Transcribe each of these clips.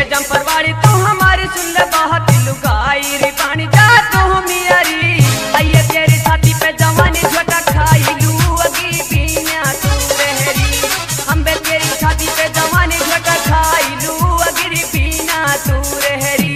जम्परवाड़ी तू हमारी सुन ले बहुत लुगाई रे पानी जा तू मियारी आइए तेरी छाती पे जवानी झोटा खाई लू अगी पीना तू रहरी हम बे तेरी छाती पे जवानी झोटा खाई लू अगी पीना तू रहरी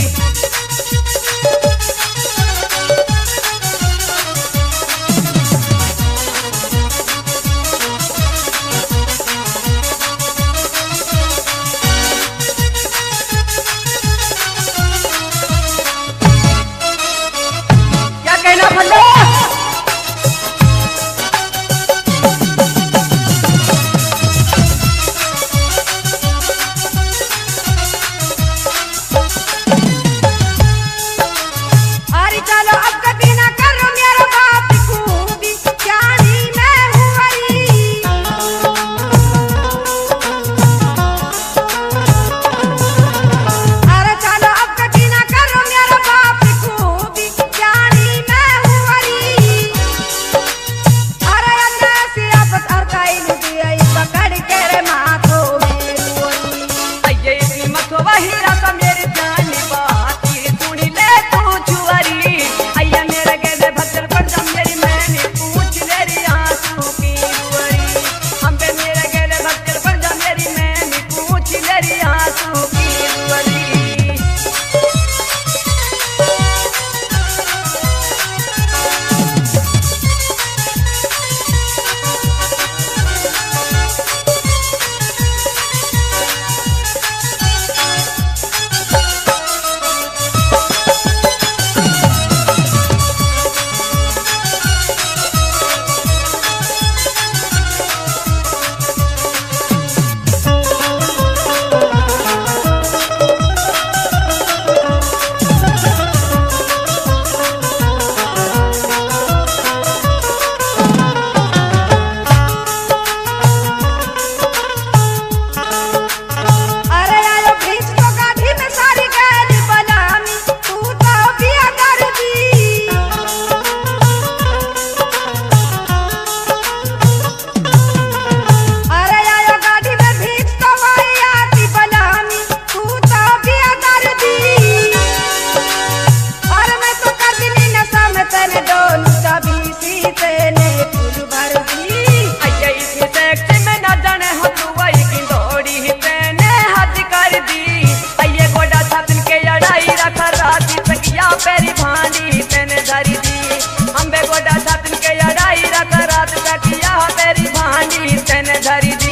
पेरी भांडी तेने धरी दी हम बे गोडा छातन के अड़ाई रात रात कटिया पेरी भांडी तेने धरी दी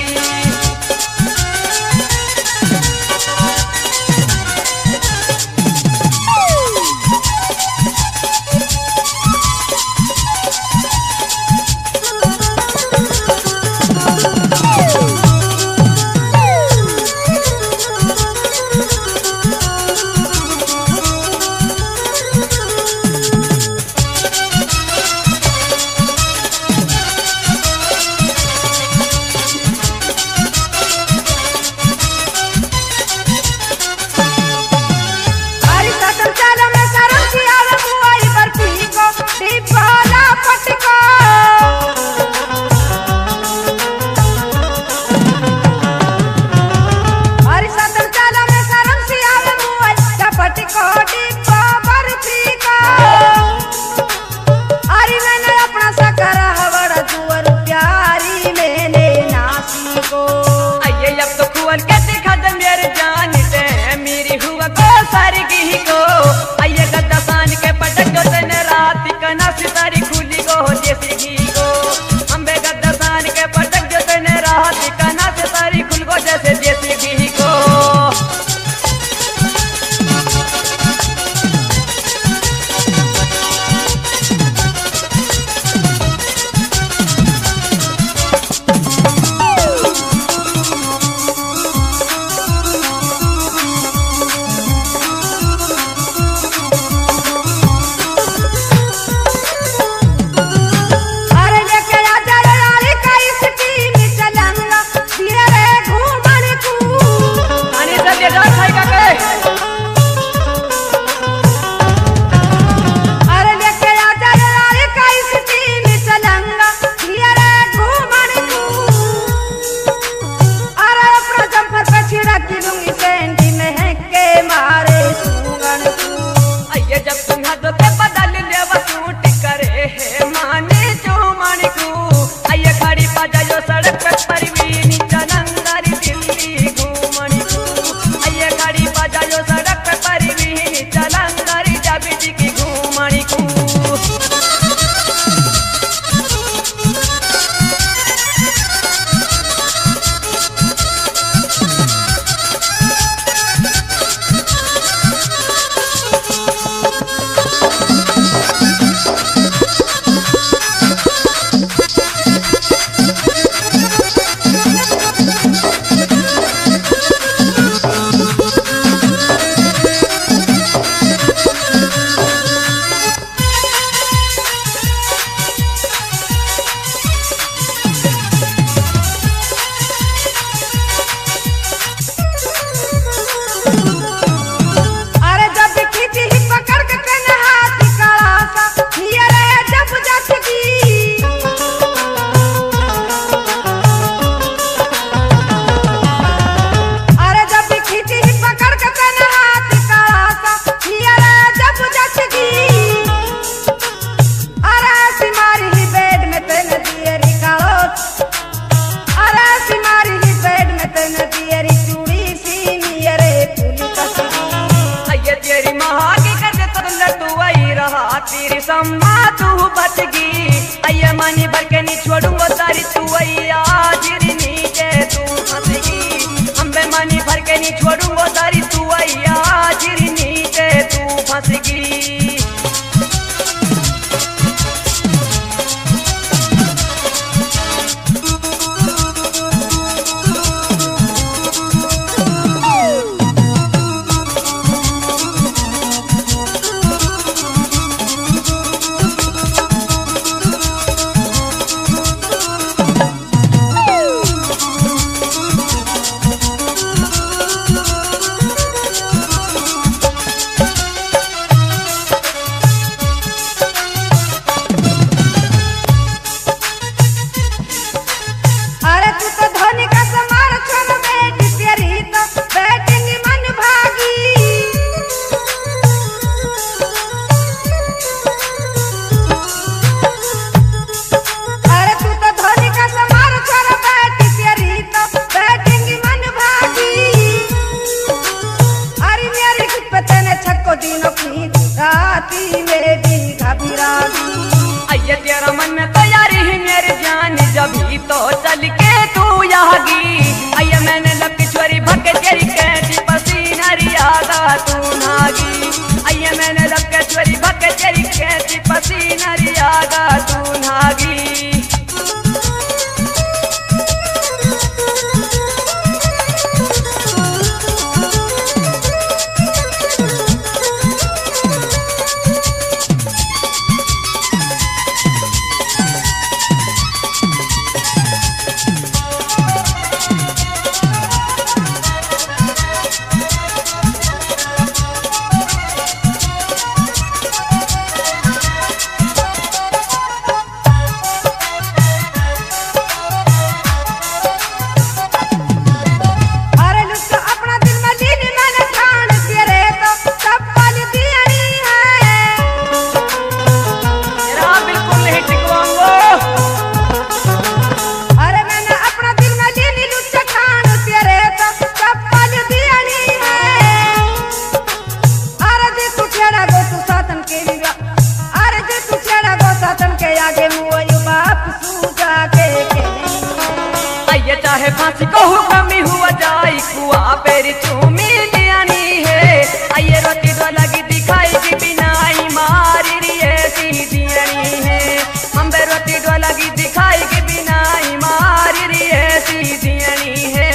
तेरी चूमी लियानी है आइए रोटी तो लगी दिखाई की बिनाई मारी री ऐसी दियानी है हम बे रोटी तो लगी दिखाई की बिनाई मारी री ऐसी दियानी है।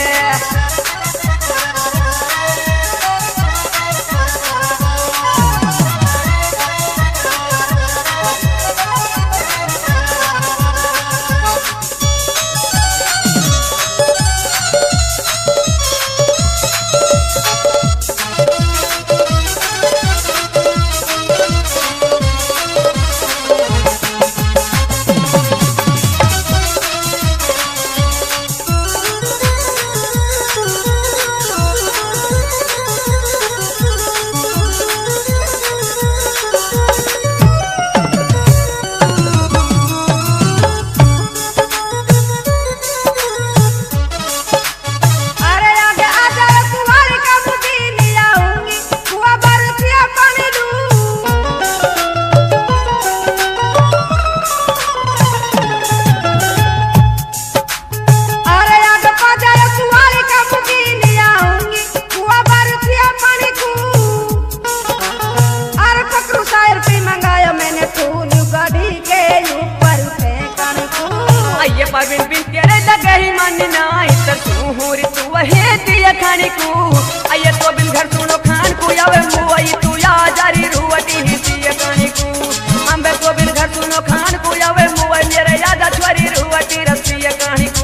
परवीन बिन तेरे लगे ही मन नाई तर तू होरी तू वही दिया खाने को आये तो बिन घर सुनो खान को यावे मुआई तू या जारी रुवटी ही दिया खाने को हम बे तो बिन घर सुनो खान को यावे मुआई मेरे यादा छुरी रुवटी रसिया खाने को।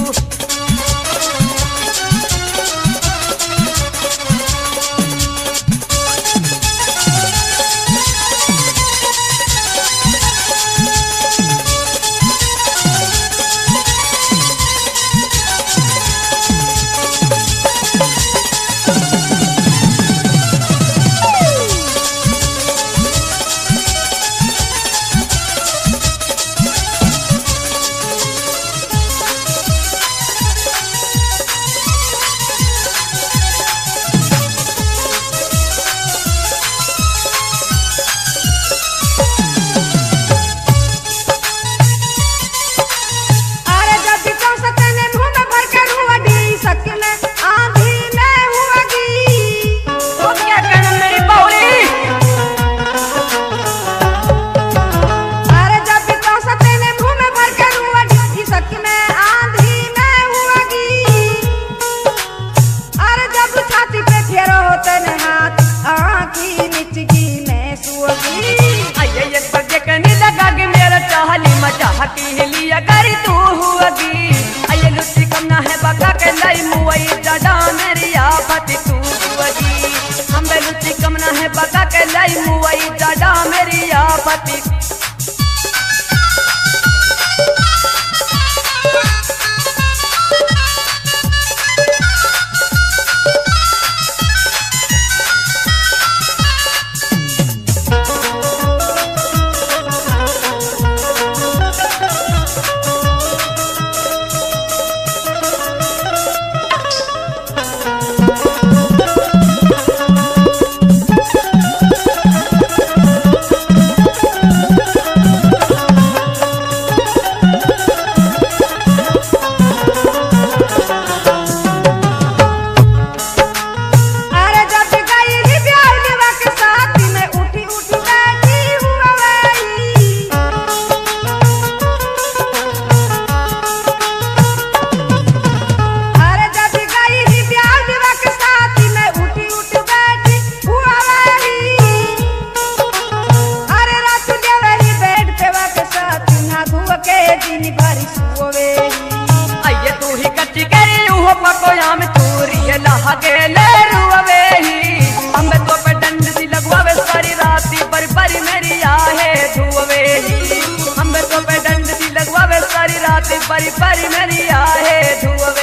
हकी लिया करी तू हुआगी आये लुच्ची कम ना है बका के लाई मुआई दादा मेरी आफत तू हुआगी हम बे लुच्ची कम ना है बका के लाई मुआई दादा मेरी आफत। आइए तू ही कच्ची करी उहो पकोया में चोरी लहगे ले रुवे ही हम तो पे डंड सी लगवावे सारी राती पर मेरी आहे धुवे ही हम तो पे डंड सी लगवावे सारी राती पर मेरी आहे धुवे।